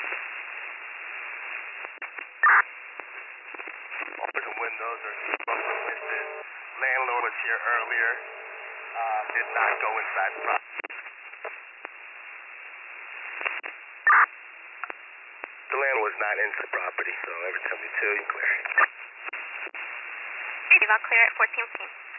Open the windows or keep up the witness. Landlord was here earlier. Did not go inside the property. The landlord was not into the property, so every time you tell you clear. I'll clear at 1415.